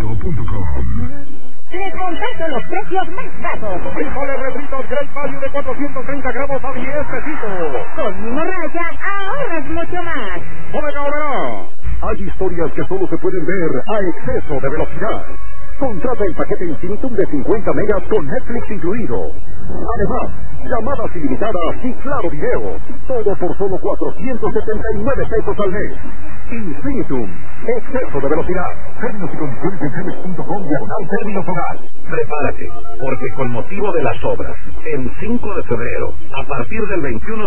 Les contesto los precios más bajos. Frijoles refritos Great Value de 430 gramos a 10 pesitos. Con Morraya ahorras mucho más. ¡Bodega Aurrerá! Hay historias que solo se pueden ver a exceso de velocidad. Contrata el paquete Infinitum de 50 megas con Netflix incluido. Además, llamadas ilimitadas y claro video. Todo por solo 479 pesos al mes. Infinitum. Exceso de velocidad. Términos y condiciones en Cemex.com/términos hogar. Prepárate, porque con motivo de las obras, el 5 de febrero, a partir del 21